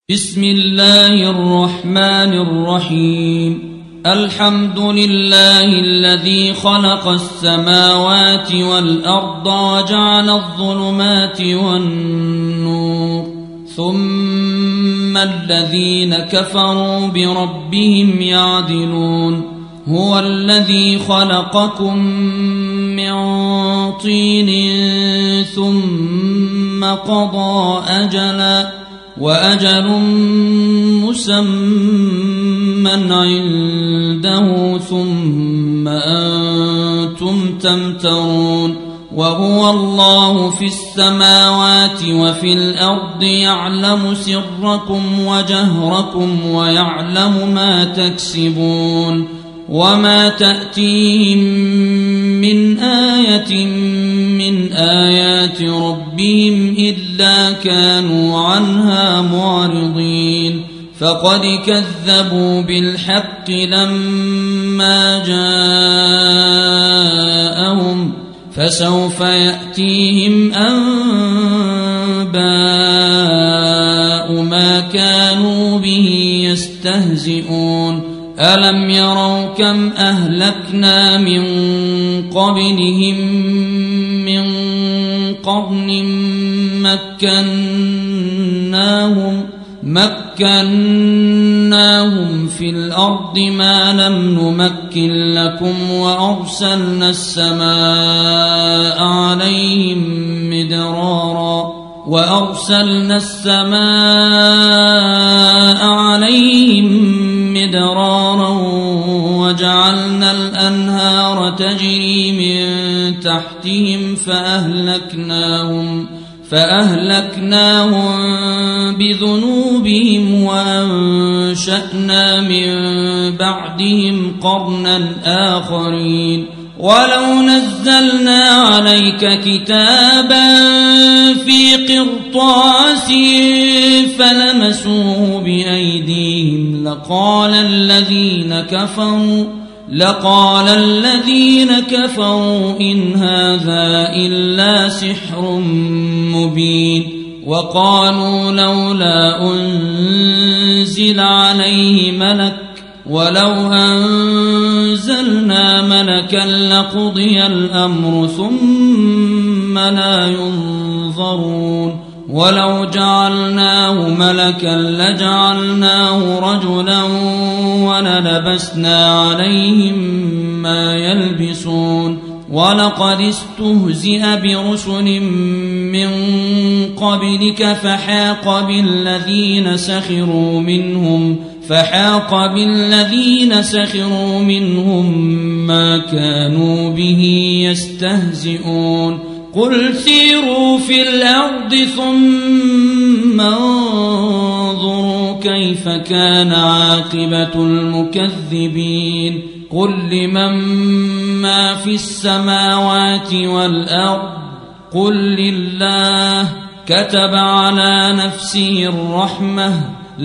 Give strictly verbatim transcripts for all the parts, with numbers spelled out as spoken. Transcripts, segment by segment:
بسم الله الرحمن الرحيم الحمد لله الذي خلق السماوات والأرض وجعل الظلمات والنور ثم الذين كفروا بربهم يعدلون هو الذي خلقكم من طين ثم قضى أجلا وأجل مسمى عنده ثم أنتم تمترون وهو الله في السماوات وفي الأرض يعلم سركم وجهركم ويعلم ما تكسبون وما تأتيهم من آية من آيات ربهم إلا كانوا عنها معرضين فقد كذبوا بالحق لما جاءهم فسوف يأتيهم أنباء ما كانوا به يستهزئون ألم يروا كم أهلكنا من قبلهم من قرن مكناهم مكناهم في الأرض ما لم نمكن لكم وأرسلنا السماء عليهم مدرارا وأرسلنا السماء عليهم مدرارا وجعلنا الأنهار تجري من تحتهم فأهلكناهم فأهلكناهم بذنوبهم وأنشأنا من بعدهم قرنا آخرين ولو نزلنا عليك كتابا في قرطاس فلمسوه بأيديهم لقال الذين كفروا لقال الذين كفروا إن هذا إلا سحر مبين وقالوا لولا أنزل عليه ملك ولو أنزلنا ملكا لقضي الأمر ثم لا ينظرون ولو جعلناه ملكا لجعلناه رجلا وللبسنا عليهم ما يلبسون ولقد استهزئ برسل من قبلك فحاق بالذين سخروا منهم فحاق بالذين سخروا منهم ما كانوا به يستهزئون قل سيروا في الأرض ثم انظروا كيف كان عاقبة المكذبين قل لمن ما في السماوات والأرض قل لله كتب على نفسه الرحمة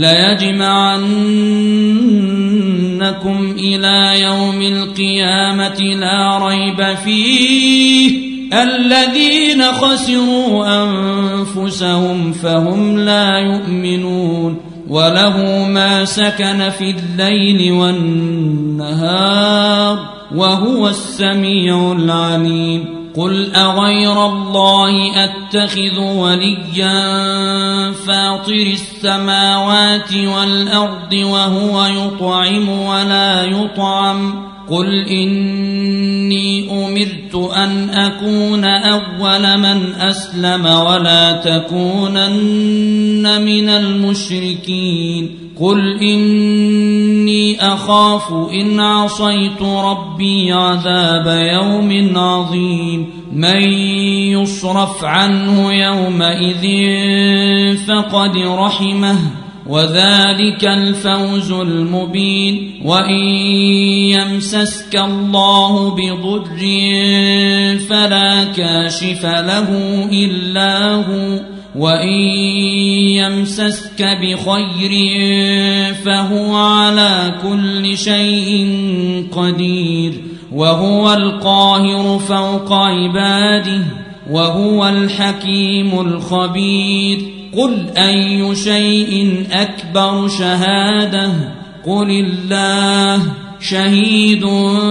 ليجمعنكم إلى يوم القيامة لا ريب فيه الذين خسروا أنفسهم فهم لا يؤمنون وله ما سكن في الليل والنهار وهو السميع العليم قل أغير الله أتخذ وليا فاطر السماوات والأرض وهو يطعم ولا يطعم قل إني أمرت أن أكون أول من أسلم ولا تكونن من المشركين قل إني أخاف إن عصيت ربي عذاب يوم عظيم من يصرف عنه يومئذ فقد رحمه وذلك الفوز المبين وإن يمسسك الله بضر فلا كاشف له إلا هو وإن يمسسك بخير فهو على كل شيء قدير وهو القاهر فوق عباده وهو الحكيم الخبير قل أي شيء أكبر شهادة قل الله شهيد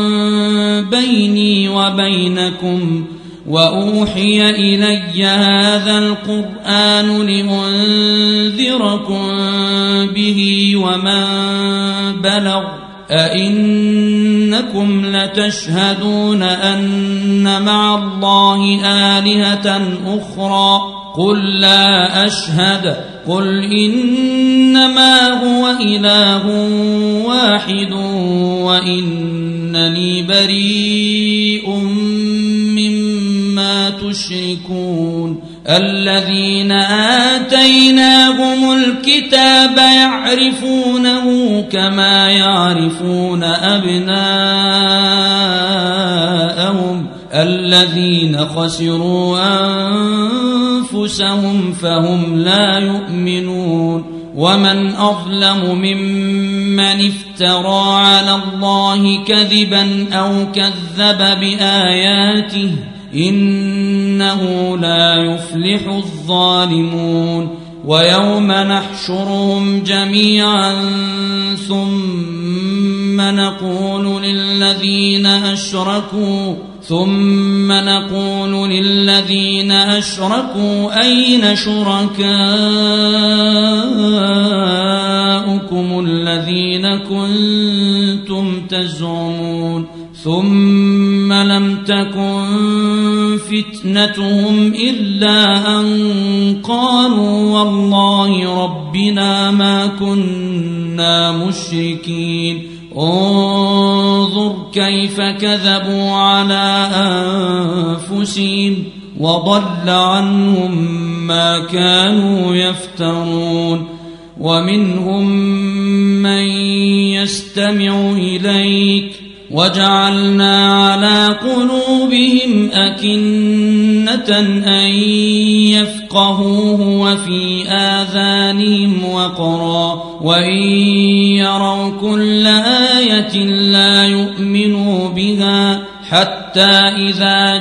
بيني وبينكم وأوحي إلي هذا القرآن لأنذركم به ومن بلغ أئنكم لتشهدون أن مع الله آلهة أخرى قل لا أشهد قل إنما هو إله واحد وإنني بريء مما تشركون الذين آتيناهم الكتاب يعرفونه كما يعرفون أبناءهم الذين خسروا أنفسهم فهم لا يؤمنون ومن أظلم ممن افترى على الله كذبا أو كذب بآياته إنه لا يفلح الظالمون ويوم نحشرهم جميعا ثم نقول للذين أشركوا ثم نقول للذين أشركوا أين شركاؤكم الذين كنتم تزعمون ثم لم تكن فتنتهم إلا أن قالوا والله ربنا ما كنا مشركين انظر كيف كذبوا على أنفسهم وضل عنهم ما كانوا يفترون ومنهم من يستمع إليك وجعلنا على قلوبهم أكنة أن يفقهوه وفي آذانهم وقرا وإن يروا كل آية لا يؤمنوا بها حتى إذا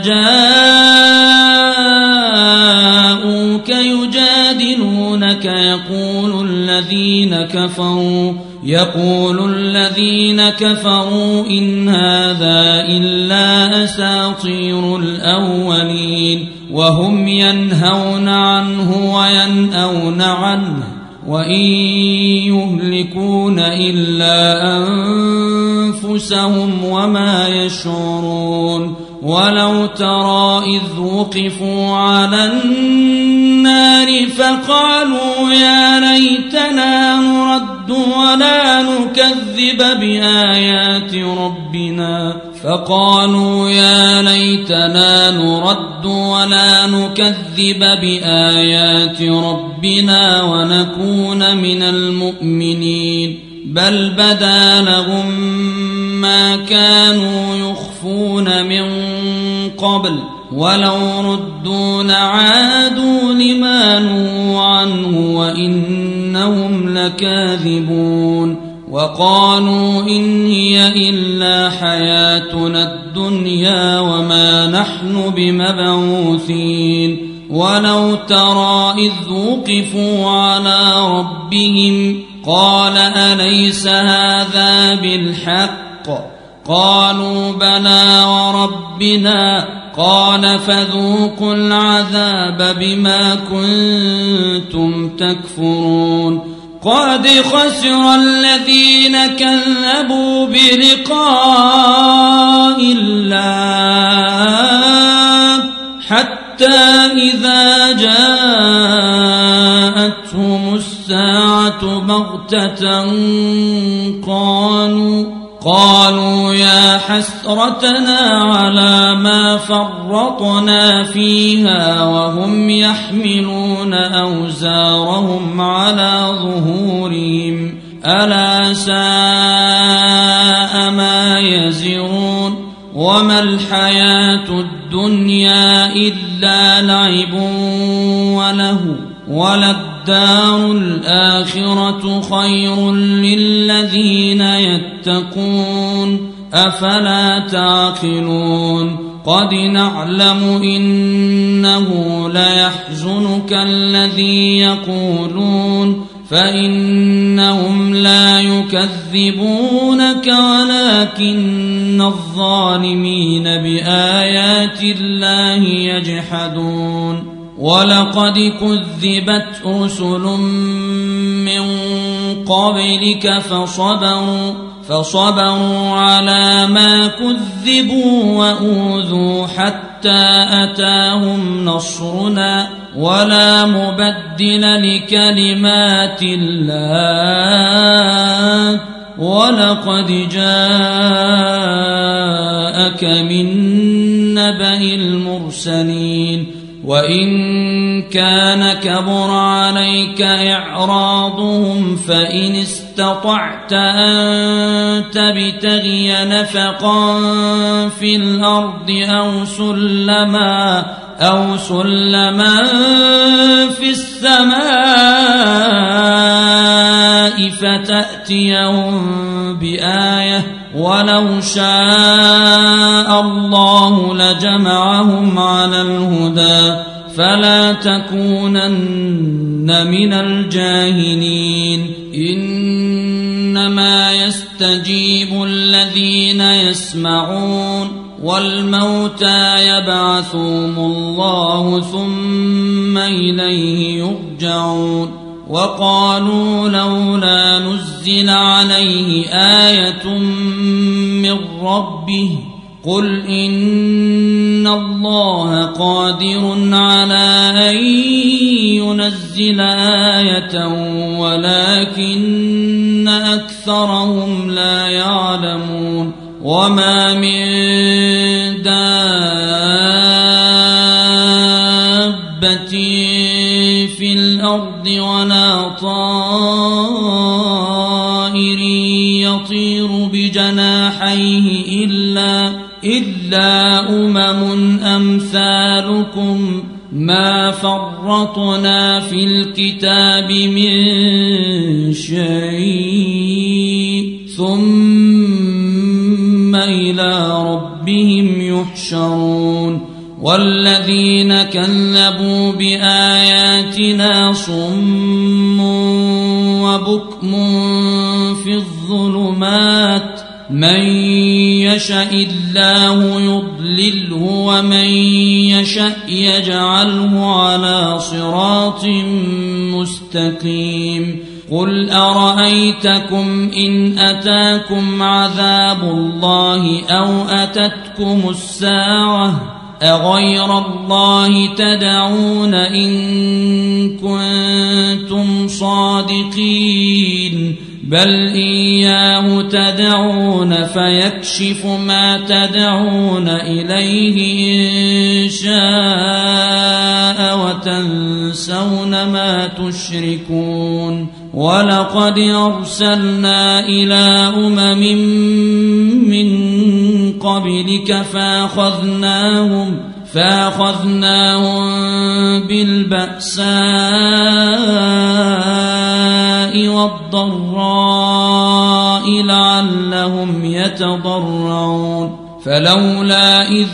جاءوك يجادلونك يقول الذين كفروا يقول الذين كفروا إن هذا إلا أساطير الأولين وهم ينهون عنه وينأون عنه وإن يهلكون إلا أنفسهم وما يشعرون ولو ترى إذ وقفوا على النار فقالوا يا ليتنا نرد ولا نكذب بآيات ربنا فقالوا يا ليتنا نرد ولا نكذب بآيات ربنا ونكون من المؤمنين بل بدا لهم ما كانوا يخفون من قبل ولو ردوا لعادوا لما نهوا عنه وإنهم لكاذبون وقالوا إن هي إلا حياتنا الدنيا وما نحن بمبعوثين ولو ترى إذ وقفوا على ربهم قال أليس هذا بالحق قالوا بلى وربنا قال فذوقوا العذاب بما كنتم تكفرون قد خسر الذين كذبوا بلقاء الله حتى إذا جاءتهم الساعة بغتة قالوا قالوا يا حسرتنا على ما فرطنا فيها وهم يحملون أوزارهم على ظهورهم ألا ساء ما يزرون وما الحياة الدنيا إلا لعب وله وللدار الآخرة خير للذين يتقون أفلا تعقلون قد نعلم إنه ليحزنك الذي يقولون فإنهم لا يكذبونك ولكن الظالمين بآيات الله يجحدون ولقد كذبت رسل من قبلك فصبروا فصبروا على ما كذبوا وأوذوا حتى أتاهم نصرنا ولا مبدل لكلمات الله ولقد جاءك من نبأ المرسلين وإن كان كبر عليك إعراضهم فإن استطعت أن تبتغي نفقا في الأرض أو سلما أو سلما في السماء فتأتيهم بآية ولو شاء الله لجمعهم على الهدى فلا تكونن من الجاهلين إنما يستجيب الذين يسمعون والموتى يبعثهم الله ثم إليه يرجعون وقالوا لولا نزل عليه آية من ربه قل إن الله قادر على أن ينزل آية ولكن أكثرهم لا يعلمون وما من دابة في الأرض ولا طائر يطير بجناحيه إلا إلا أمم أمثالكم ما فرطنا في الكتاب من شيء ثم إلى ربهم يحشرون والذين كذبوا بآياتنا صم وبكم في الظلمات من يشاء الله يضلله ومن يشاء يجعله على صراط مستقيم قل أرأيتكم إن أتاكم عذاب الله أو أتتكم الساعة أغير الله تدعون إن كنتم صادقين بل إياه تدعون فيكشف ما تدعون إليه إن شاء وتنسون ما تشركون ولقد أرسلنا إلى أمم من قبلك فأخذناهم فأخذناهم بالبأساء والضراء لعلهم يتضرعون فلولا إذ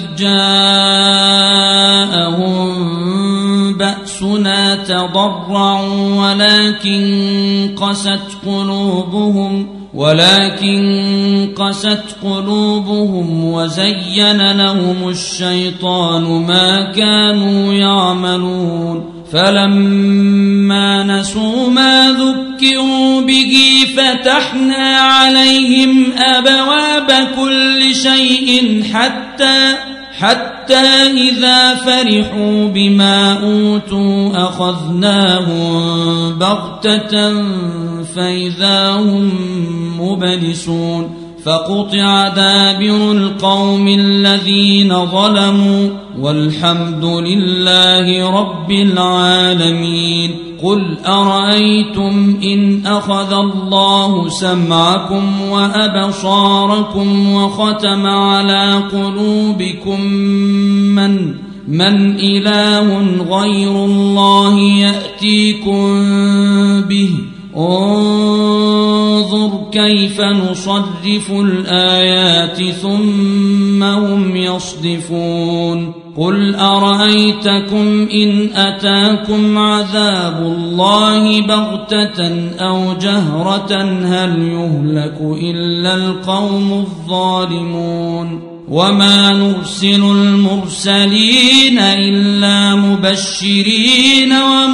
جاءهم بأسنا تضرعوا ولكن قست قلوبهم ولكن قست قلوبهم وزين لهم الشيطان ما كانوا يعملون فلما نسوا ما ذكروا به فتحنا عليهم أبواب كل شيء حتى حتى إذا فرحوا بما أوتوا أخذناهم بغتة فإذا هم مبلسون فقطع دابر القوم الذين ظلموا والحمد لله رب العالمين قل أرأيتم إن أخذ الله سمعكم وأبصاركم وختم على قلوبكم من من إله غير الله يأتيكم به انظر انظر كيف نصرف الآيات ثم هم يصدفون قل أرأيتكم إن أتاكم عذاب الله بغتة أو جهرة هل يهلك إلا القوم الظالمون وما نرسل المرسلين إلا مبشرين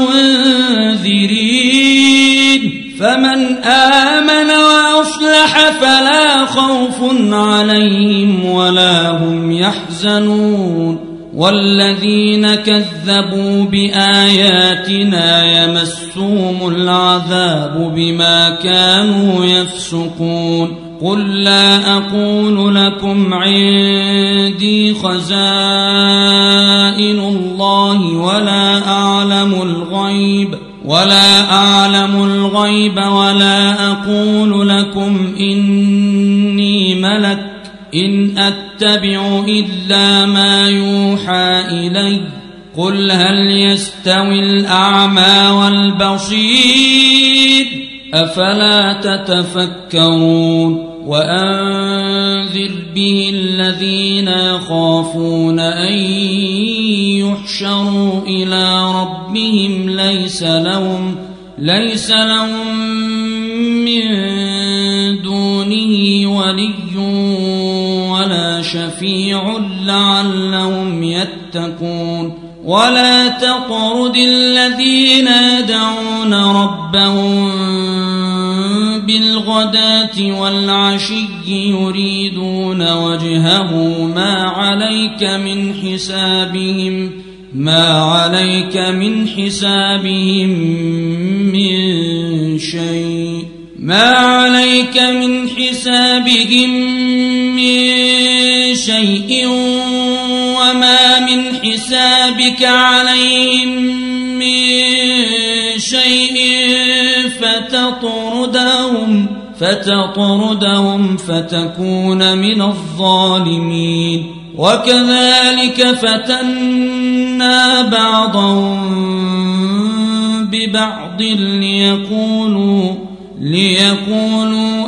ومنذرين فمن آمن وأصلح فلا خوف عليهم ولا هم يحزنون والذين كذبوا بآياتنا يمسهم العذاب بما كانوا يفسقون قل لا أقول لكم عندي خزائن الله ولا أعلم الغيب ولا أعلم الغيب ولا أقول لكم إني ملك إن أتبع إلا ما يوحى إلي قل هل يستوي الأعمى والبصير أفلا تتفكرون وأنذر به الذين يخافون أن يحشروا إلى ربهم ليس لهم ليس لهم من دونه ولي ولا شفيع لعلهم يتقون ولا تطرد الذين يدعون ربهم بالغداة والعشي يريدون وجهه ما عليك من حسابهم ما عليك من حسابهم من شيء ما عليك من حسابهم من شيء وما من حسابك عليهم من شيء فتطردهم فتطردهم فتكون من الظالمين وكذلك فتنا بعضهم ببعض ليقولوا ليقولوا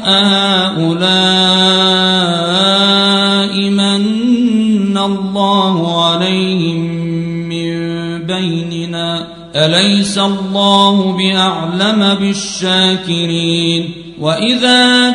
أهؤلاء من الله عليهم من بيننا أليس الله بأعلم بالشاكرين وإذا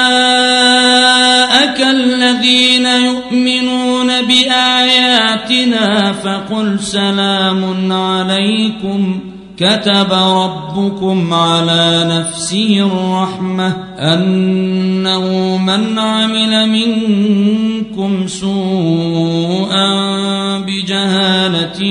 جاءك الذين يؤمنون بآياتنا فقل سلام عليكم كتب ربكم على نفسه الرحمة أنه من عمل منكم سوءا بجهالة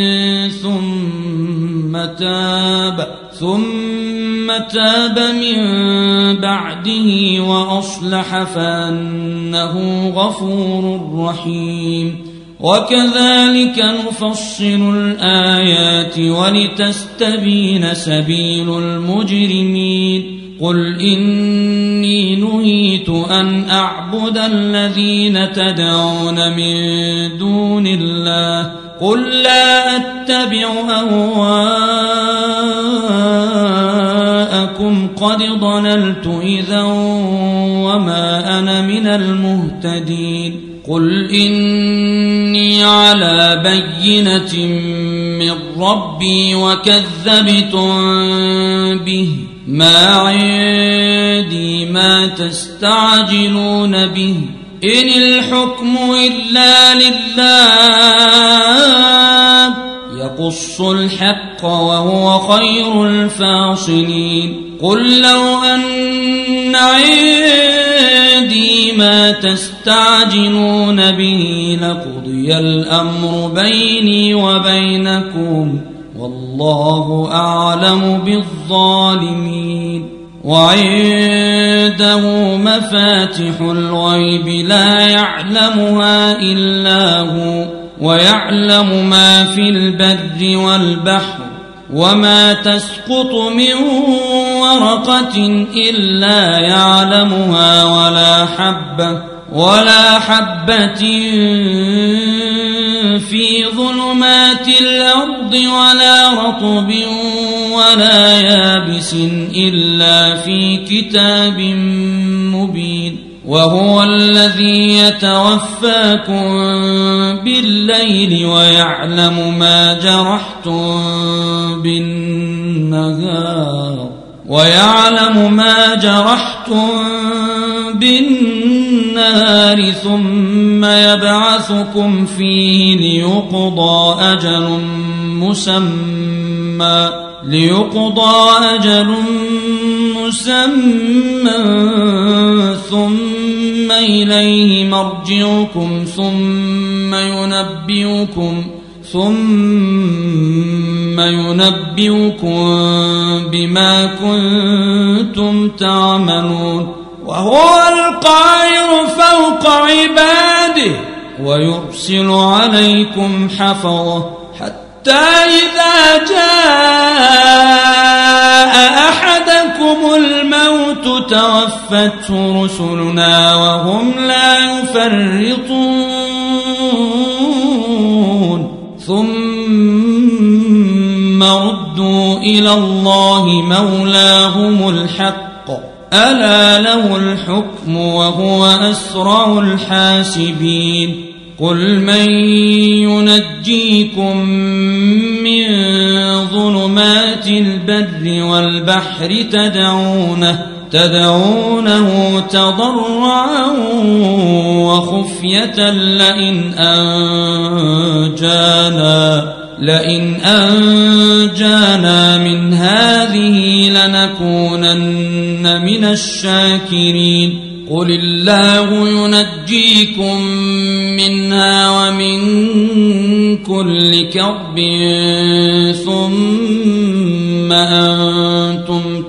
ثم تاب ثم تاب من بعده وأصلح فأنه غفور رحيم وكذلك نفصل الآيات ولتستبين سبيل المجرمين قل إني نهيت أن أعبد الذين تدعون من دون الله قل لا أتبع أهواءكم قد ضللت إذا وما أنا من المهتدين قل إني على بينة من ربي وكذبتم به ما عندي ما تستعجلون به إن الحكم إلا لله يقص الحق وهو خير الفاصلين قل لو أن عندي ما تستعجلون به لقضي الأمر بيني وبينكم والله أعلم بالظالمين وعنده مفاتح الغيب لا يعلمها إلا هو ويعلم ما في البر والبحر وما تسقط من ورقة إلا يعلمها ولا حبة ولا حبة في ظلمات الأرض ولا رطب على يابس إلا في كتاب مبين وهو الذي يتوفاكم بالليل ويعلم ما جرحتم بالنهار ويعلم ما جرحتم بالنهار ثم يبعثكم فيه ليقضى أجل مسمى ليقضى أجل مسمى ثم إليه مرجعكم ثم ينبئكم ثم ينبئكم بما كنتم تعملون وهو القاهر فوق عباده ويرسل عليكم حفظة حتى إذا جاء أحدكم الموت توفته رسلنا وهم لا يفرطون ثم ردوا إلى الله مولاهم الحق ألا له الحكم وهو أسرع الحاسبين قل من ينجيكم من ظلمات البر والبحر تدعونه تدعونه تضرعا وخفية لئن أنجانا لئن أنجانا من هذه لنكونن من الشاكرين قل الله ينجيكم منها ومن كل كرب ثم أنتم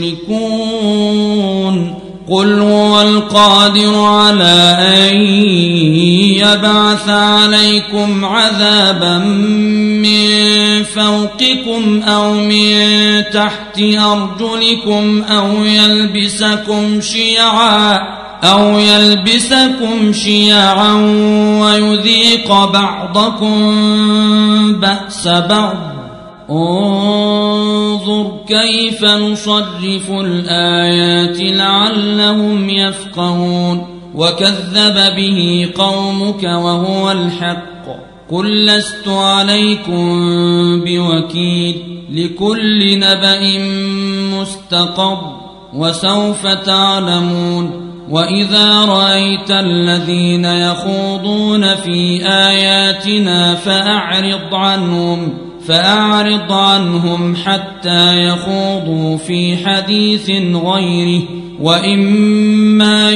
تشركون قل هو القادر على أن يبعث عليكم عذابا من فوقكم أو من تحت أرجلكم أو يلبسكم شيعا أو يلبسكم شيعا ويذيق بعضكم بأس بعض انظر كيف نصرف الآيات لعلهم يفقهون وكذب به قومك وهو الحق قل لست عليكم بوكيل لكل نبأ مستقر وسوف تعلمون وإذا رأيت الذين يخوضون في آياتنا فأعرض عنهم فأعرض عنهم حتى يخوضوا في حديث غيره وإما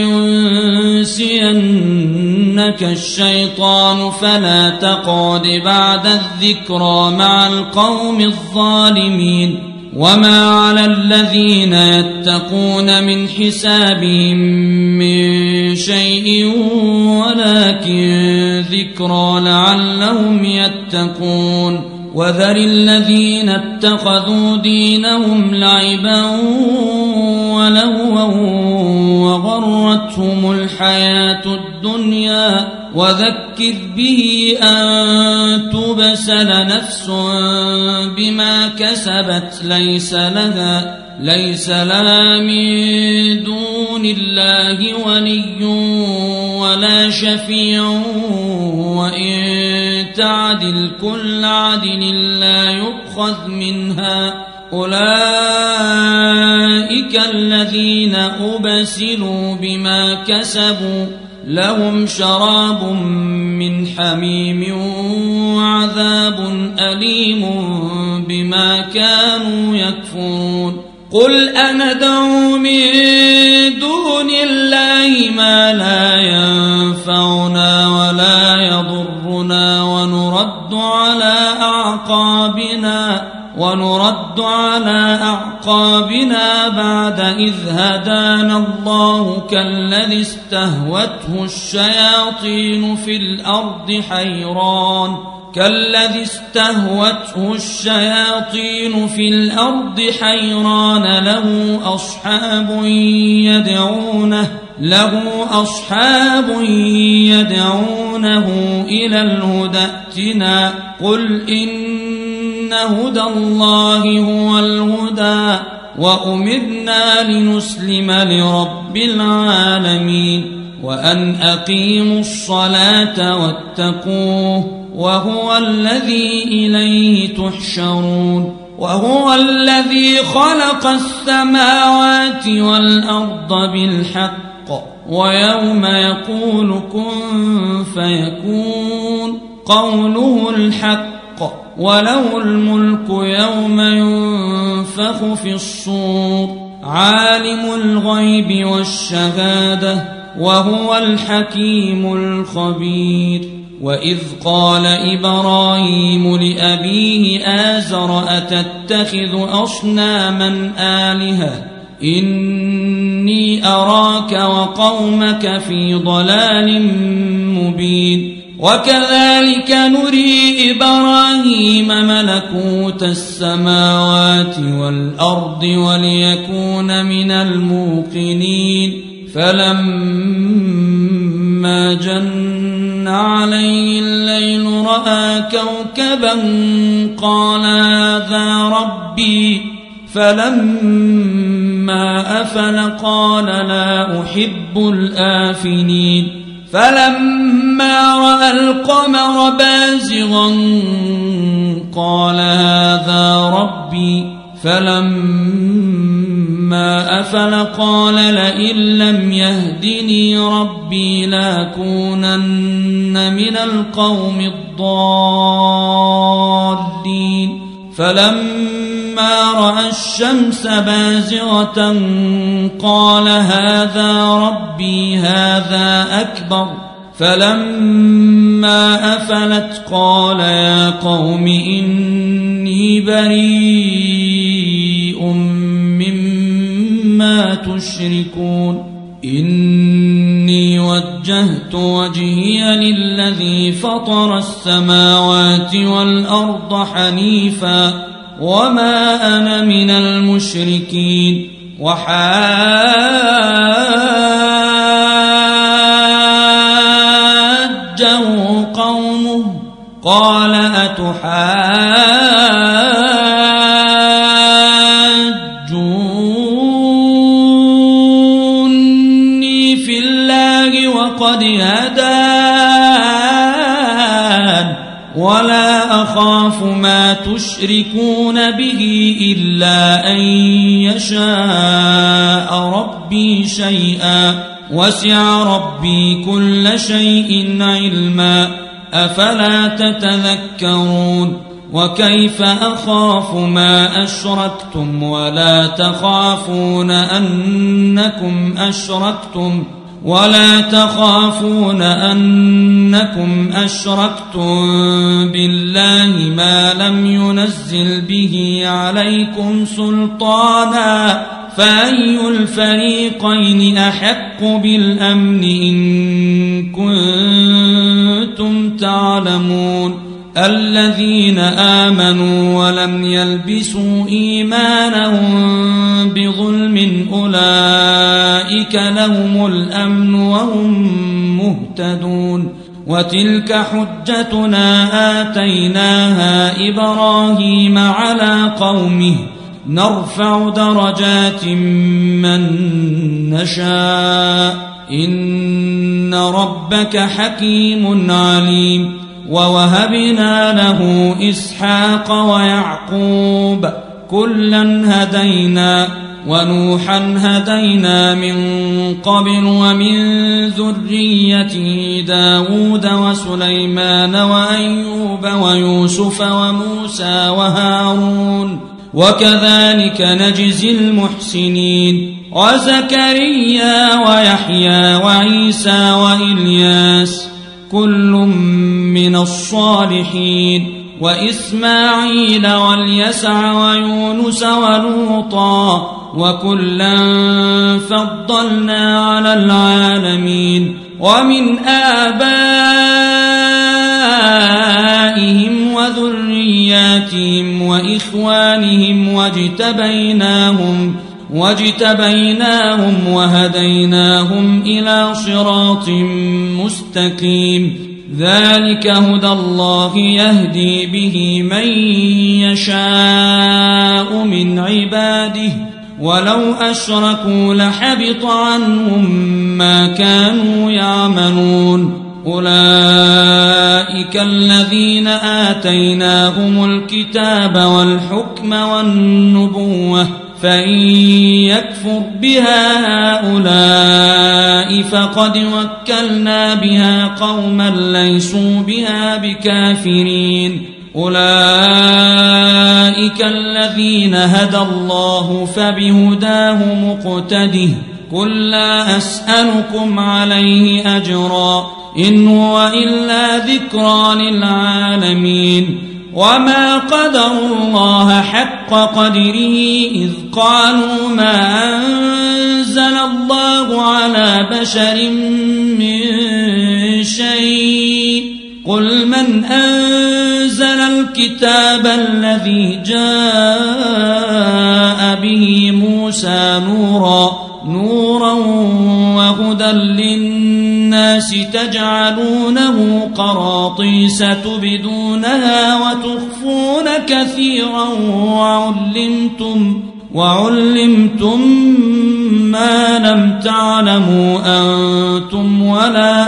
ينسينك الشيطان فلا تقعد بعد الذكرى مع القوم الظالمين وما على الذين يتقون من حسابهم من شيء ولكن ذكرى لعلهم يتقون وذر الذين اتخذوا دينهم لعبا ولهوا وغرتهم الحياة الدنيا وذكر به أن تبسل نفس بما كسبت ليس لها ليس لها من دون الله ولي ولا شفيع وإن تعدل كل عدل لا يؤخذ منها أولئك الذين أبسلوا بما كسبوا لهم شراب من حميم وعذاب أليم بما كانوا يكفرون قل أندعو من دون الله ما لا ينفعنا ولا يضرنا ونرد على أعقابنا ونرد على أعقابنا بعد إذ هدانا الله كالذي استهوته الشياطين في الأرض حيران كالذي استهوته الشياطين في الأرض حيران له أصحاب يدعونه له أصحاب يدعونه إلى الهدى ائتنا قل إن هدى الله هو الهدى وأمرنا لنسلم لرب العالمين وأن أقيموا الصلاة واتقوه وهو الذي إليه تحشرون وهو الذي خلق السماوات والأرض بالحق ويوم يقول كن فيكون قوله الحق وله الملك يوم ينفخ في الصور عالم الغيب والشهادة وهو الحكيم الخبير وإذ قال إبراهيم لأبيه آزر أتتخذ أصناما آلهة إني أراك وقومك في ضلال مبين وكذلك نري إبراهيم ملكوت السماوات والأرض وليكون من الموقنين فلما جن عليه الليل رأى كوكبا قال هذا ربي فلما أفل قال لا أحب الآفلين فلما رأى القمر بازغا قال هذا ربي فلما أفل قال لئن لم يهدني ربي لأكونن من القوم الضالين فلما رأى الشمس بازغة قال هذا ربي هذا أكبر فلما أفلت قال يا قوم إني بريء مما تشركون إني وجهت وجهي للذي فطر السماوات والأرض حنيفا وما أنا من المشركين وحاجه قومه قال أتحاجوني في الله وقد هدان ولا أخاف ما تشركون به إلا أن يشاء ربي شيئا وسع ربي كل شيء علما أفلا تتذكرون وكيف أخاف ما أشركتم ولا تخافون أنكم أشركتم ولا تخافون أنكم أشركتم بالله ما لم ينزل به عليكم سلطانا فأي الفريقين أحق بالأمن إن كنتم تعلمون الذين آمنوا ولم يلبسوا إيمانهم بظلم أولئك لهم الأمن وهم مهتدون وتلك حجتنا آتيناها إبراهيم على قومه نرفع درجات من نشاء إن ربك حكيم عليم ووهبنا له إسحاق ويعقوب كلا هدينا ونوحا هدينا من قبل ومن ذريته داود وسليمان وأيوب ويوسف وموسى وهارون وكذلك نجزي المحسنين وزكريا ويحيى وعيسى وإلياس كل من الصالحين وإسماعيل واليسع ويونس ولوطا وكلا فضلنا على العالمين ومن آبائهم وذرياتهم وإخوانهم واجتبيناهم واجتبيناهم وهديناهم إلى صراط مستقيم ذلك هدى الله يهدي به من يشاء من عباده ولو أشركوا لحبط عنهم ما كانوا يعملون أولئك الذين آتيناهم الكتاب والحكم والنبوة فإن يكفر بها هؤلاء فقد وكلنا بها قوما ليسوا بها بكافرين أولئك الذين هدى الله فبهداه مقتده قل لا أسألكم عليه أجرا إن هو إلا ذكرى للعالمين وما قدروا الله حق قدره إذ قالوا ما أنزل الله على بشر من شيء قل من أنزل الكتاب الذي جاء به موسى نورا نورا وهدى للناس تجعلونه قراطيس تبدونها وتخفون كثيرا وعلمتم وعلمتم ما لم تعلموا أنتم ولا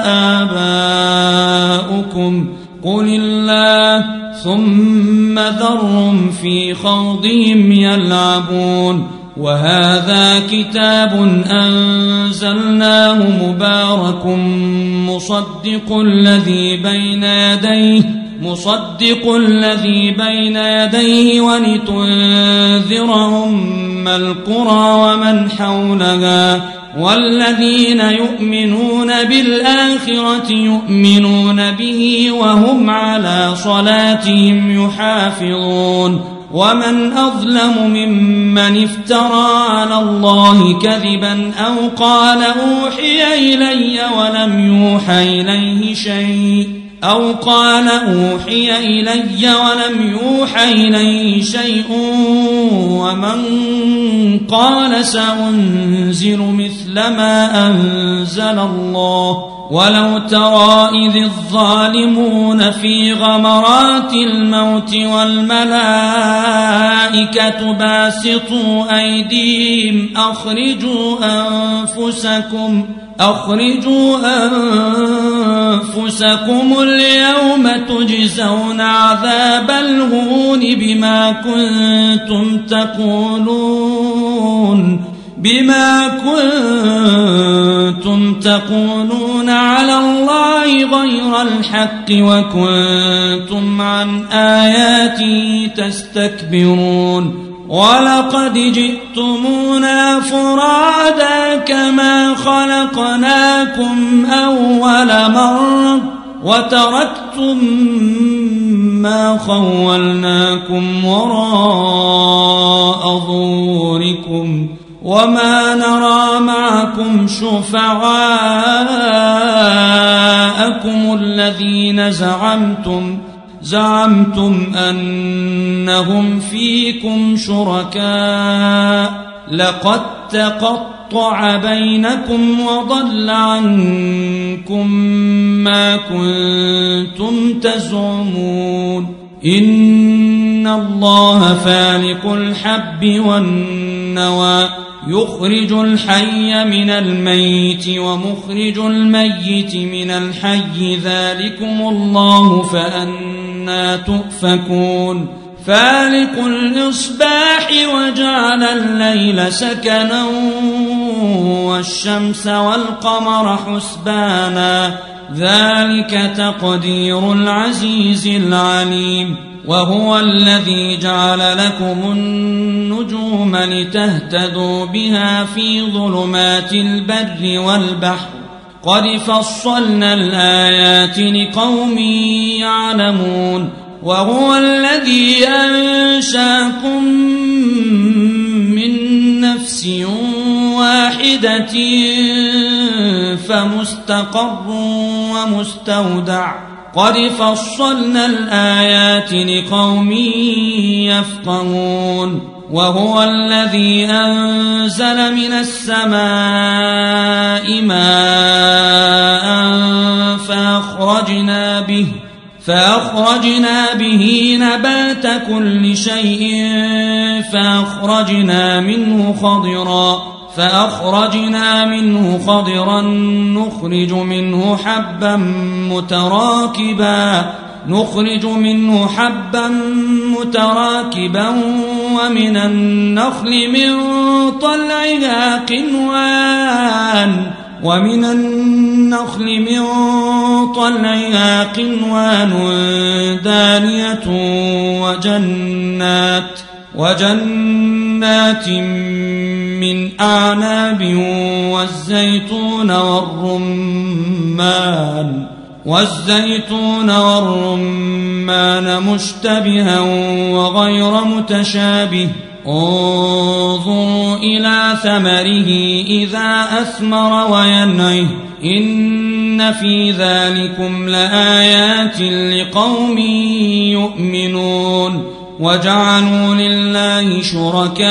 آباؤكم قل الله ثم ذرهم في خوضهم يلعبون وهذا كتاب أنزلناه مبارك مصدق الذي بين يديه مصدق الذي بين يديه ولتنذر أم القرى ومن حولها والذين يؤمنون بالآخرة يؤمنون به وهم على صلاتهم يحافظون ومن أظلم ممن افترى على الله كذبا أو قال أوحي إلي ولم يوحى إليه شيء أو قال أوحي إلي ولم يوحى إليه شيء ومن قال سأنزل مثل ما أنزل الله ولو ترى إذ الظالمون في غمرات الموت والملائكة باسطوا أيديهم أخرجوا أنفسكم أخرجوا أنفسكم اليوم تجزون عذاب الهون بما كنتم تقولون بما كنتم تقولون على الله غير الحق وكنتم عن آياته تستكبرون ولقد جئتمونا فرادا كما خلقناكم أول مرة وتركتم ما خولناكم وراء ظهوركم وما نرى معكم شفعاءكم الذين زعمتم زعمتم أنهم فيكم شركاء لقد تقطع بينكم وضل عنكم ما كنتم تزعمون إن الله فالق الحب والنوى يخرج الحي من الميت ومخرج الميت من الحي ذلكم الله فأنى تؤفكون فالق الإصباح وجعل الليل سكنا والشمس والقمر حسبانا ذلك تقدير العزيز العليم وهو الذي جعل لكم النجوم لتهتدوا بها في ظلمات البر والبحر قد فصلنا الآيات لقوم يعلمون وهو الذي أنشاكم من نفس واحدة فمستقر ومستودع قد فصلنا الآيات لقوم يفقهون وهو الذي أنزل من السماء ماء فأخرجنا به فأخرجنا به نبات كل شيء فأخرجنا منه خضرا فأخرجنا منه خضرا نخرج منه حبا متراكبا نخرج منه حبا متراكبا ومن النخل من طلعها قنوان ومن النخل من طلعها قنوان دانية وجنات وجنات من أعناب والزيتون والرمان والزيتون والرمان مشتبها وغير متشابه انظروا إلى ثمره إذا أثمر وينعه إن في ذلكم لآيات لقوم يؤمنون وجعلوا لله شركاء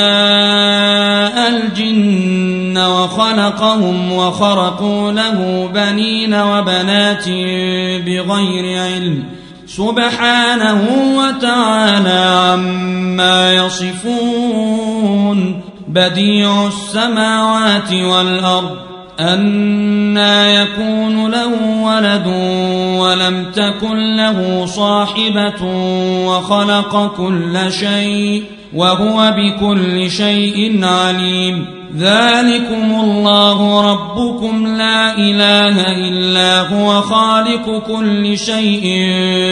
الجن وخلقهم وخرقوا له بنين وبنات بغير علم سبحانه وتعالى عما يصفون بديع السماوات والأرض أنى يكون له ولد ولم تكن له صاحبة وخلق كل شيء وهو بكل شيء عليم ذلكم الله ربكم لا إله إلا هو خالق كل شيء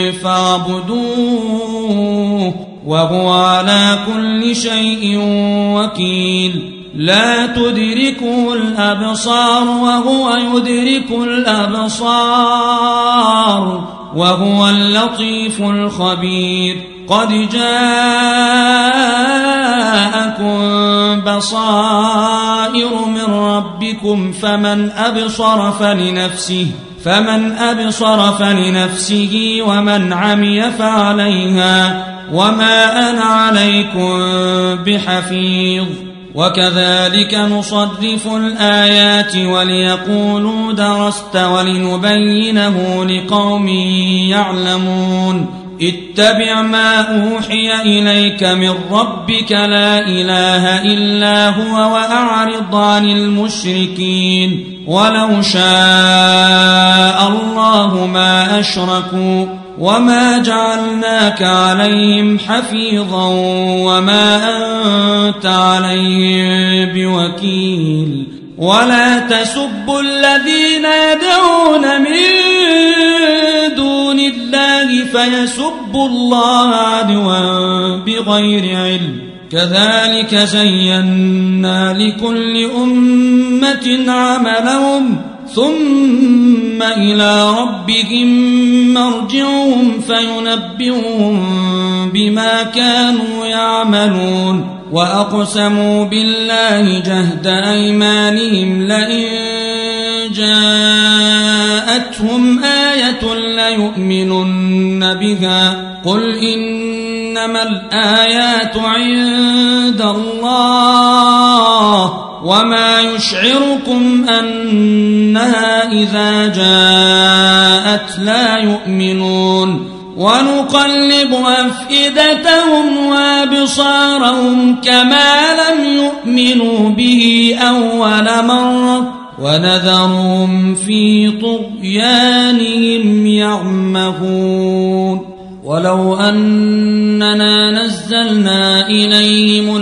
فاعبدوه وهو على كل شيء وكيل لا تدركه الأبصار وهو يدرك الأبصار وهو اللطيف الخبير قد جاءكم بصائر من ربكم فمن أبصر فلنفسه فمن أبصر فلنفسه ومن عمي فعليها وما أنا عليكم بحفيظ وكذلك نصرف الآيات وليقولوا درست ولنبينه لقوم يعلمون اتبع ما أوحي إليك من ربك لا إله إلا هو وأعرض عن المشركين ولو شاء الله ما أشركوا وما جعلناك عليهم حفيظا وما أنت عليهم بوكيل ولا تسبوا الذين يدعون من دون الله فيسبوا الله عدوا بغير علم كذلك زينا لكل أمة عملهم ثم إلى ربهم مرجعهم فينبئهم بما كانوا يعملون وأقسموا بالله جهد أيمانهم لئن جاءتهم آية ليؤمنن بها قل إنما الآيات عند الله وما يشعركم أنها إذا جاءت لا يؤمنون ونقلب أفئدتهم وأبصارهم كما لم يؤمنوا به أول مرة ونذرهم في طغيانهم يعمهون ولو أننا نزلنا إليهم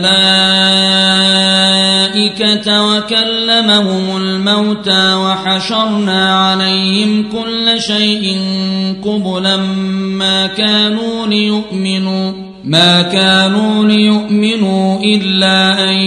الملائكة وكلمهم الموتى وحشرنا عليهم كل شيء قبلا ما كانوا ليؤمنوا ما كانوا ليؤمنوا إلا أن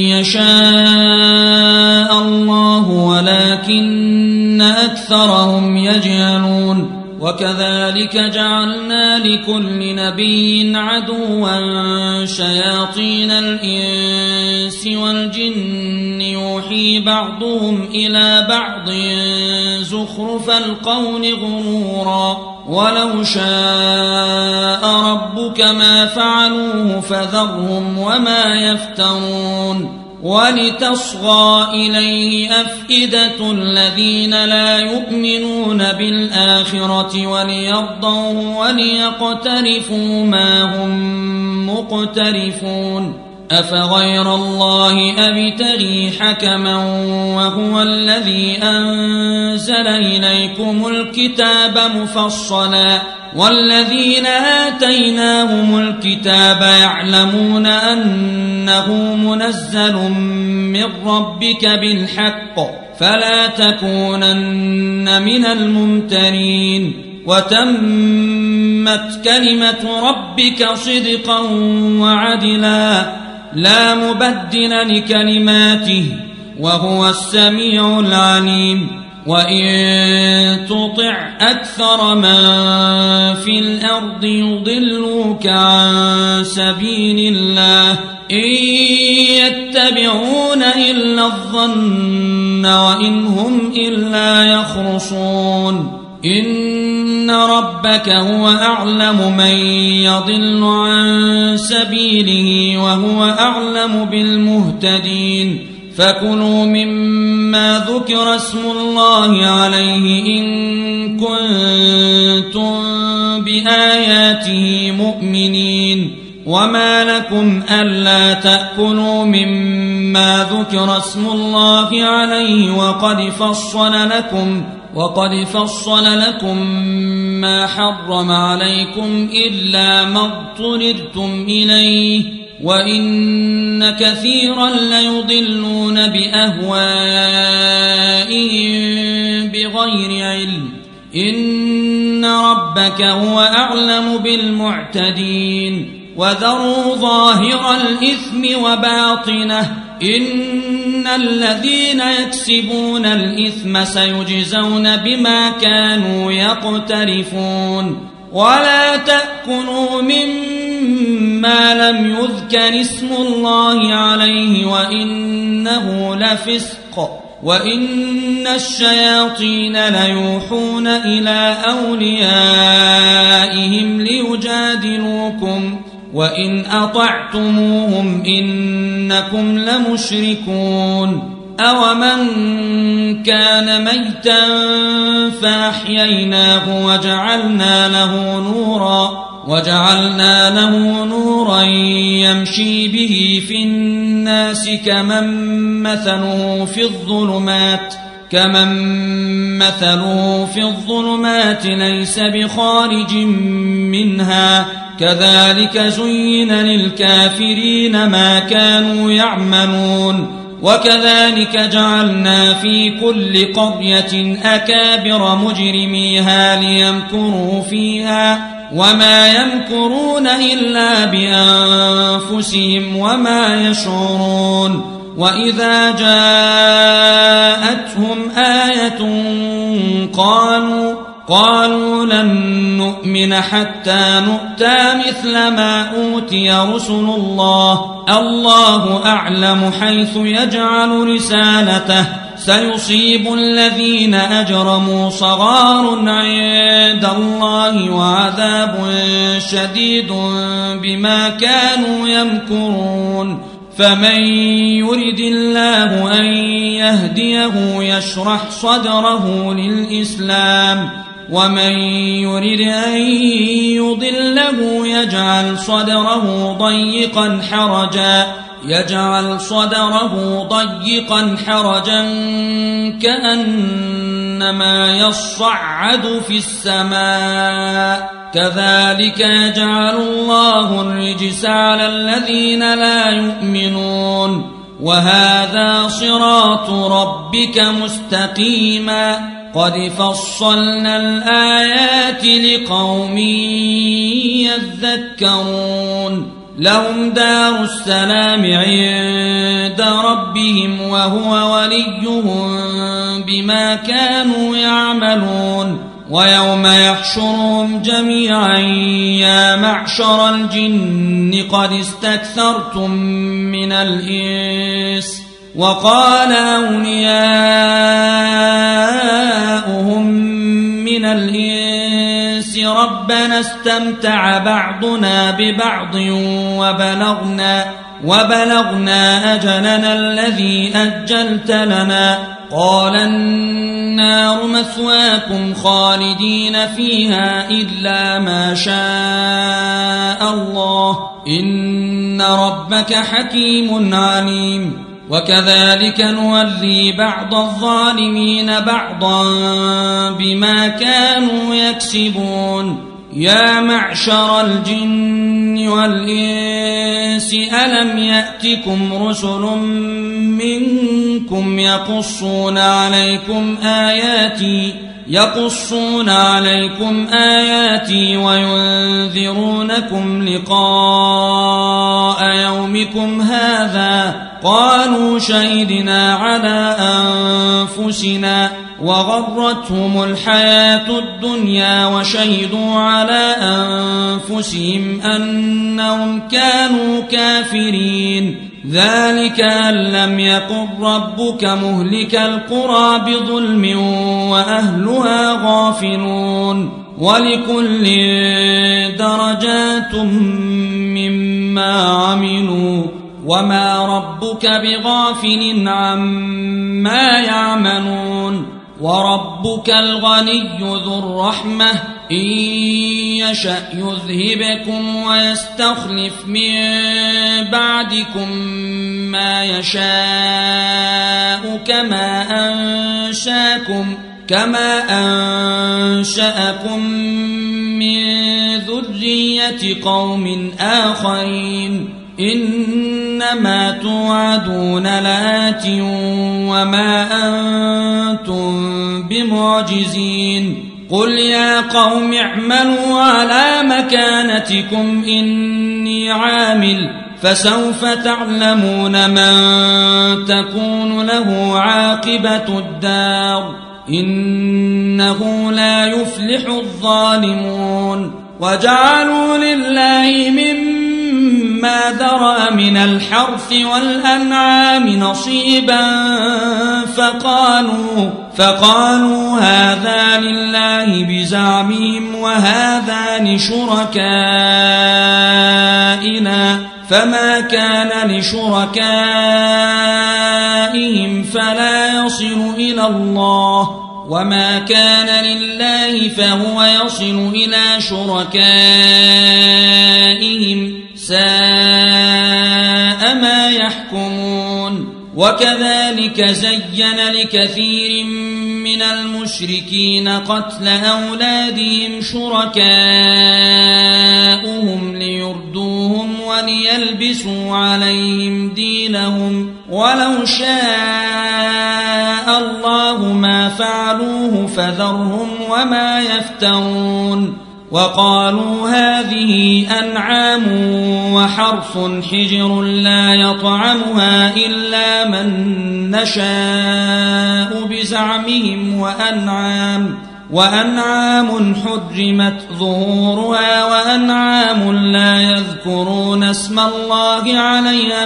يشاء الله ولكن أكثرهم يجهلون وكذلك جعلنا لكل نبي عدوا شياطين الإنس والجن يوحي بعضهم إلى بعض زخرف القول غرورا ولو شاء ربك ما فعلوه فذرهم وما يفترون ولتصغى إليه أفئدة الذين لا يؤمنون بالآخرة وليرضوه وليقترفوا ما هم مقترفون أفغير الله أبتغي حكما وهو الذي أنزل إليكم الكتاب مفصلا والذين آتيناهم الكتاب يعلمون أنه منزل من ربك بالحق فلا تكونن من الممترين وتمت كلمة ربك صدقا وعدلا لا مبدل لكلماته وهو السميع العليم وإن تطع أكثر من في الأرض يضلوك عن سبيل الله إن يتبعون إلا الظن وإن هم إلا يخرصون إن ربك هو أعلم من يضل عن سبيله وهو أعلم بالمهتدين فكلوا مما ذكر اسم الله عليه إن كنتم بآياته مؤمنين وما لكم ألا تأكلوا مما ذكر اسم الله عليه وقد فصل لكم وقد فصل لكم ما حرم عليكم إلا ما اضطررتم إليه وإن كثيرا ليضلون بأهوائهم بغير علم إن ربك هو أعلم بالمعتدين وذروا ظاهر الإثم وباطنه إن الذين يكسبون الإثم سيجزون بما كانوا يقترفون ولا تأكلوا مما لم يذكر اسم الله عليه وإنه لفسق وإن الشياطين ليوحون إلى أوليائهم ليجادلوكم وإن أطعتموهم إنكم لمشركون أومن كان ميتا فأحييناه وجعلنا له نورا وجعلنا له نورا يمشي به في الناس كمن مثله في الظلمات كمن مثله في الظلمات ليس بخارج منها كذلك زين للكافرين ما كانوا يعملون وكذلك جعلنا في كل قرية أكابر مجرميها ليمكروا فيها وما يمكرون إلا بأنفسهم وما يشعرون وإذا جاءتهم آية قالوا قالوا لن نؤمن حتى نؤتى مثل ما أوتي رسل الله الله أعلم حيث يجعل رسالته سيصيب الذين أجرموا صغار عند الله وعذاب شديد بما كانوا يمكرون فمن يرد الله أن يهديه يشرح صدره للإسلام ومن يرد أن يضله يجعل صدره ضيقا حرجا يجعل صدره ضيقا حرجا كأنما يصعد في السماء كذلك يجعل الله الرجس على الذين لا يؤمنون وهذا صراط ربك مستقيما قد فصلنا الآيات لقوم يذكرون لهم دار السلام عند ربهم وهو وليهم بما كانوا يعملون ويوم يحشرهم جميعا يا معشر الجن قد استكثرتم من الإنس وقال أولياؤهم من الإنس ربنا استمتع بعضنا ببعض وبلغنا وبلغنا أجلنا الذي أجلت لنا قال النار مثواكم خالدين فيها إلا ما شاء الله إن ربك حكيم عليم وكذلك نولي بعض الظالمين بعضا بما كانوا يكسبون يا معشر الجن والإنس ألم يأتكم رسل منكم يقصون عليكم آياتي يقصون عليكم آياتي وينذرونكم لقاء يومكم هذا قالوا شهدنا على أنفسنا وغرتهم الحياة الدنيا وشهدوا على أنفسهم أنهم كانوا كافرين ذلك أن لم يكن ربك مهلك القرى بظلم وأهلها غافلون ولكل درجات مما عملوا وما ربك بغافل عما يعملون وربك الغني ذو الرحمة إن يشأ يذهبكم ويستخلف من بعدكم ما يشاء كما أنشاكم كما أنشأكم من ذرية قوم آخرين إنما توعدون لآت وما أنتم بمعجزين قل يا قوم اعملوا على مكانتكم إني عامل فسوف تعلمون من تكون له عاقبة الدار إنه لا يفلح الظالمون وجعلوا لله مما ذرأ من الحرث والأنعام نصيبا فقالوا فقالوا هذا لله بزعمهم وهذا لشركائنا فما كان لشركائهم فلا يصل إلى الله وما كان لله فهو يصل إلى شركائهم ساء ما يحكمون وكذلك زين لكثير من المشركين قتل أولادهم شركاؤهم ليردوهم وليلبسوا عليهم دينهم ولو شاء الله ما فعلوه فذرهم وما يفترون وقالوا هذه أنعام وحرث حجر لا يطعمها إلا من نشاء بزعمهم وأنعام وأنعام حرمت ظهورها وأنعام لا يذكرون اسم الله عليها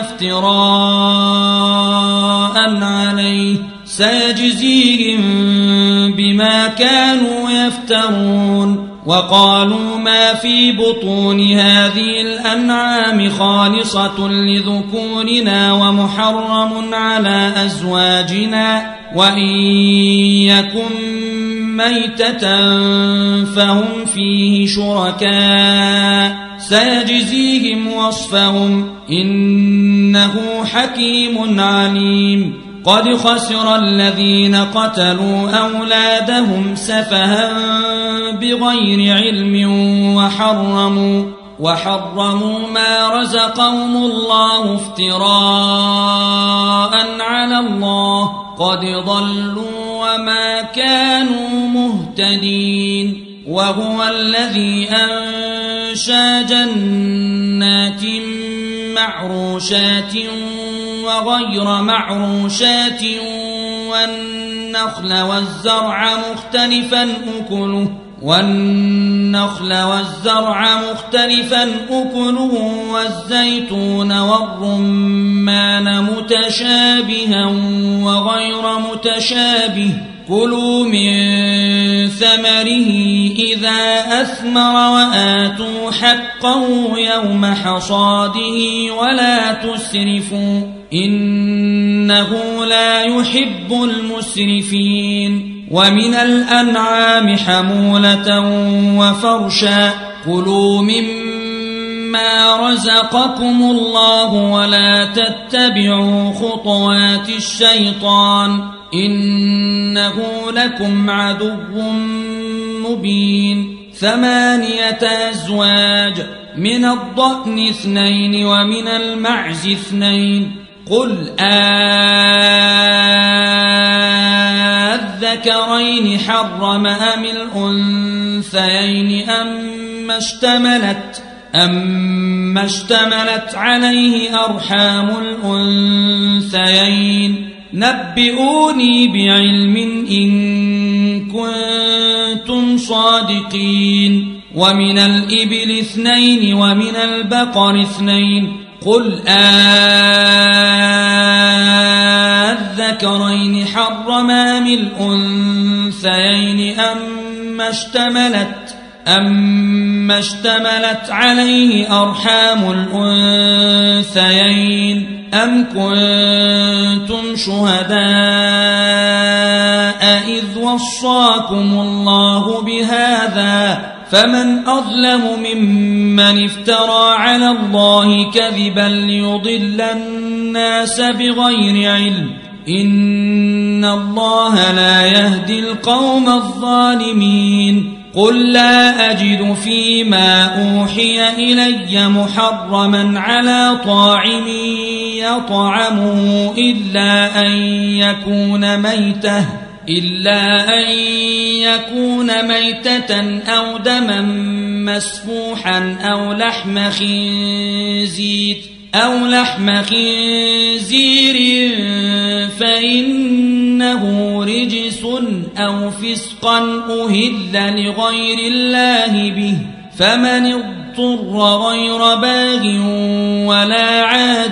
افتراء عليه سيجزيهم بما كانوا يفترون وقالوا ما في بطون هذه الأنعام خالصة لذكورنا ومحرم على أزواجنا وإن يكن ميتة فهم فيه شركاء سيجزيهم وصفهم إنه حكيم عليم قد خسر الذين قتلوا أولادهم سفها بغير علم وحرموا وحرموا ما رزقهم الله افتراء على الله قد ضلوا وما كانوا مهتدين وهو الذي أنشى جنات معروشات وغير معروشات والنخل والزرع مختلفا أكله والنخل والزرع مختلفا أكله والزيتون والرمان متشابها وغير متشابه كلوا من ثمره إذا أثمر وآتوا حقه يوم حصاده ولا تسرفوا إنه لا يحب المسرفين ومن الأنعام حمولة وفرشا كلوا مما رزقكم الله ولا تتبعوا خطوات الشيطان إنه لكم عدو مبين ثمانية أزواج من الضأن اثنين ومن المعز اثنين قل أذكرين حرم أم الأنثيين أما اشتملت أما اشتملت عليه أرحام الأنثيين نبئوني بعلم إن كنتم صادقين ومن الإبل اثنين ومن البقر اثنين قل أذكرين حرم أم الأنثيين أما اشتملت أما اشتملت عليه أرحام الأنثيين أم كنتم شهداء إذ وصاكم الله بهذا فمن أظلم ممن افترى على الله كذبا ليضل الناس بغير علم إن الله لا يهدي القوم الظالمين قل لا أجد فيما أوحي إلي محرما على طاعم يطعمه إلا أن يكون ميتة إلا أن يكون ميتة أو دما مسفوحا أو لحم خنزير أو لحم خنزير فإنه رجس أو فسقا أهل لغير الله به فمن اضطر غير باغ ولا عاد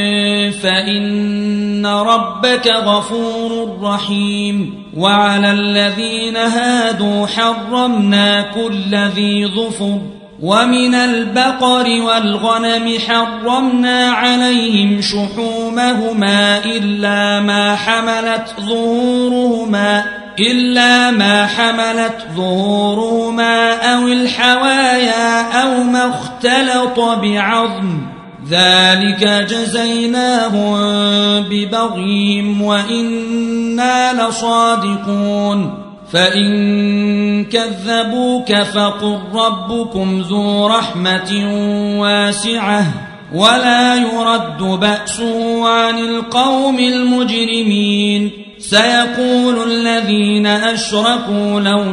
فإن ربك غفور رحيم وعلى الذين هادوا حرمنا كل ذي ظفر ومن البقر والغنم حرمنا عليهم شحومهما إلا ما حملت ظهورهما إلا ما حملت ظهورهما أو الحوايا أو ما اختلط بعظم ذلك جزيناهم ببغيهم وإنا لصادقون فإن كذبوك فقل ربكم ذو رحمة واسعة ولا يرد بأسه عن القوم المجرمين سيقول الذين أشركوا لو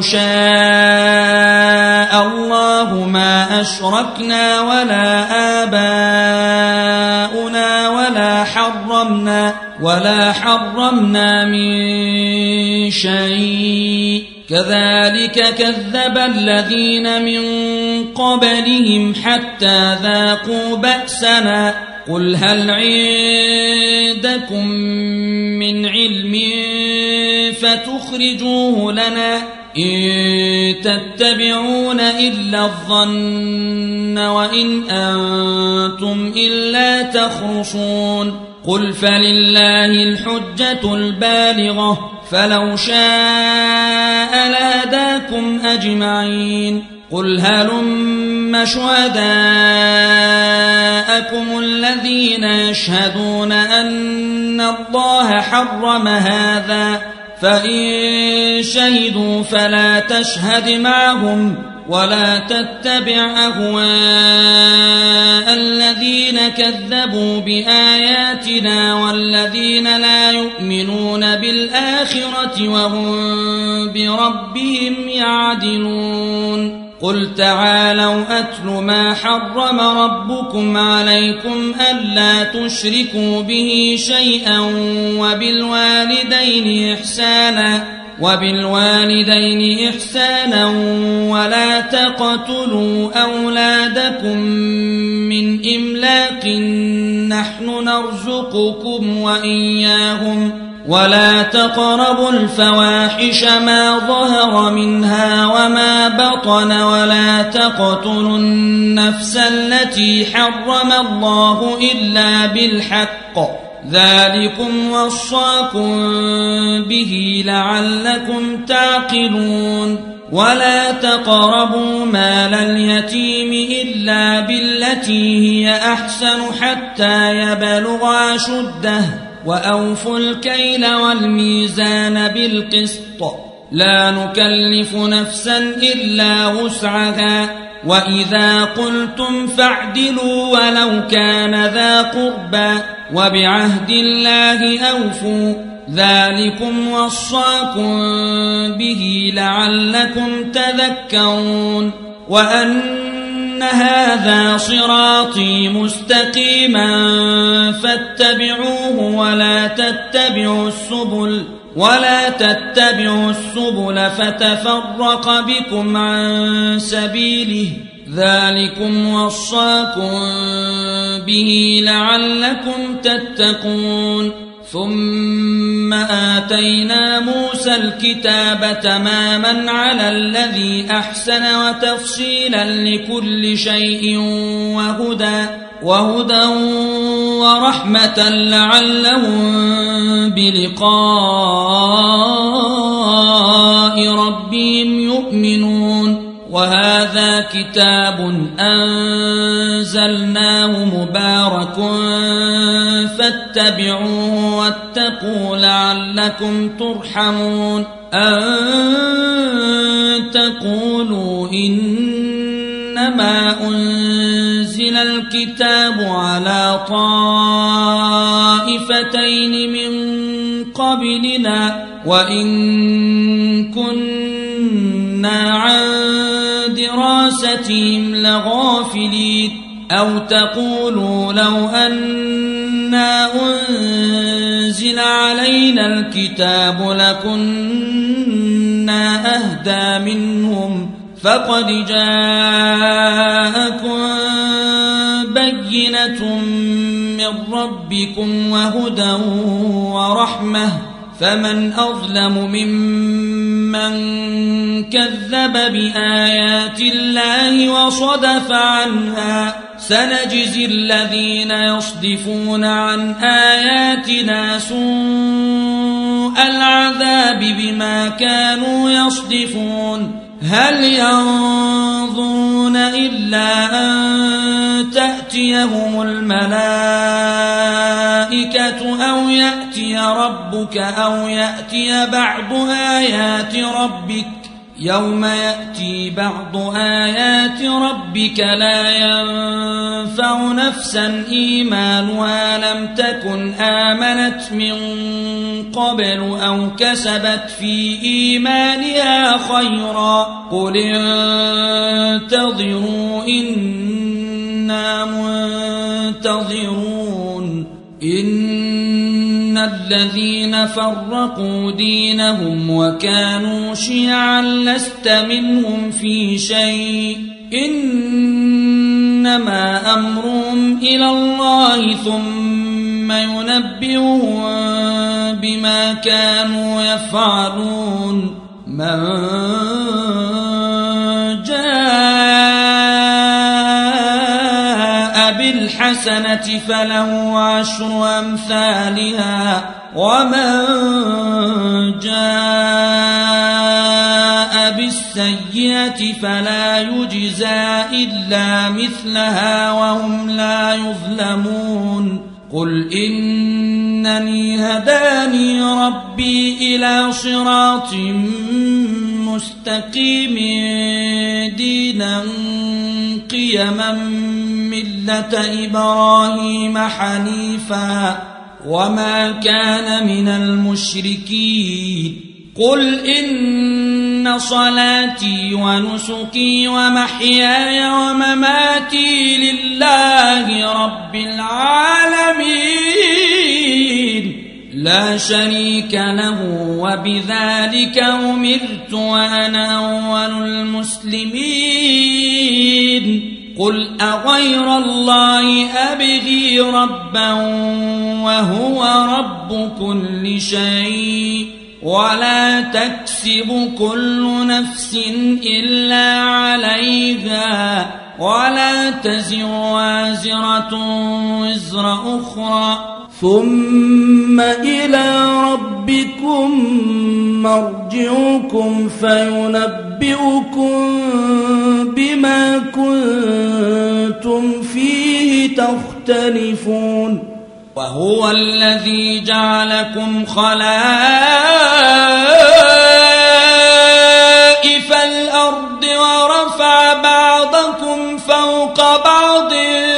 شاء الله ما أشركنا ولا آباؤنا ولا حرمنا ولا حرمنا من شيء كذلك كذب الذين من قبلهم حتى ذاقوا بأسنا قل هل عندكم من علم فتخرجوه لنا إن تتبعون إلا الظن وإن أنتم إلا تخرصون قل فلله الحجة البالغة فلو شاء لهداكم أجمعين قل هلم شهداءكم الذين يشهدون أن الله حرم هذا فإن شهدوا فلا تشهد معهم ولا تتبع أهواء الذين كذبوا بآياتنا والذين لا يؤمنون بالآخرة وهم بربهم يعدلون قل تعالوا أتل ما حرم ربكم عليكم ألا تشركوا به شيئا وبالوالدين إحسانا وبالوالدين إحسانا ولا تقتلوا أولادكم من إملاق نحن نرزقكم وإياهم ولا تقربوا الفواحش ما ظهر منها وما بطن ولا تقتلوا النفس التي حرم الله إلا بالحق ذلكم وصاكم به لعلكم تعقلون ولا تقربوا مال اليتيم إلا بالتي هي أحسن حتى يبلغ أشده وأوفوا الكيل والميزان بالقسط لا نكلف نفسا إلا وسعها وإذا قلتم فاعدلوا ولو كان ذا قربى وبعهد الله أوفوا ذلكم وصاكم به لعلكم تذكرون وأن هذا صراطي مستقيما فاتبعوه ولا تتبعوا السبل ولا تتبعوا السبل فتفرق بكم عن سبيله ذلكم وصاكم به لعلكم تتقون ثم آتينا موسى الكتاب تماما على الذي أحسن وتفصيلا لكل شيء وهدى وهدى ورحمة لعلهم بلقاء ربهم يؤمنون وهذا كتاب أنزلناه مبارك فاتبعوه واتقوا لعلكم ترحمون أن تقولوا إنما أنزل الكتاب على طائفتين من قبلنا وإن كنا عن دراستهم لغافلين أو تقولوا لو أنا أنزل علينا الكتاب لكنا أهدى منهم فقد جاءكم بينة من ربكم وهدى ورحمة فمن أظلم ممن كذب بآيات الله وصدف عنها سنجزي الذين يصدفون عن آياتنا سوء العذاب بما كانوا يصدفون هل ينظرون إلا أن تأتيهم الملائكة أو يأتي ربك أو يأتي بعض آيات ربك يوم يأتي بعض آيات ربك لا ينفع نفسا إيمانها لم تكن آمنت من قبل أو كسبت في إيمانها خيرا قل انتظروا إنا منتظرون إن الذين فرقوا دينهم وكانوا شيعا لست منهم في شيء إنما أمرهم إلى الله ثم ينبئهم بما كانوا يفعلون من جاء بالحسنة فله عشر أمثالها ومن جاء بالسيئة فلا يجزى إلا مثلها وهم لا يظلمون قل إنني هداني ربي إلى صراط مستقيم دينا قيما ملة إبراهيم حنيفا وما كان من المشركين قل إن صلاتي ونسكي ومحياي ومماتي لله رب العالمين لا شريك له وبذلك أمرت وأنا أول المسلمين قل أغير الله أبغي ربا وهو رب كل شيء ولا تكسب كل نفس إلا عليها ولا تزر وازرة وزر أخرى ثم إلى ربكم مرجعكم فينبئكم بما كنتم فيه تختلفون وهو الذي جعلكم خلائف الأرض ورفع بعضكم فوق بعض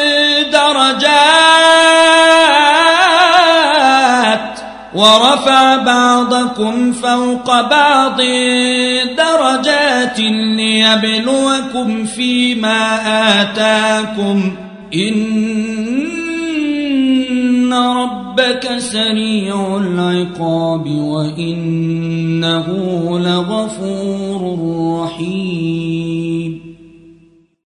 درجات ورفع بعضكم فوق بعض درجات ليبلوكم فيما آتاكم إن ربك سريع العقاب وإنه لغفور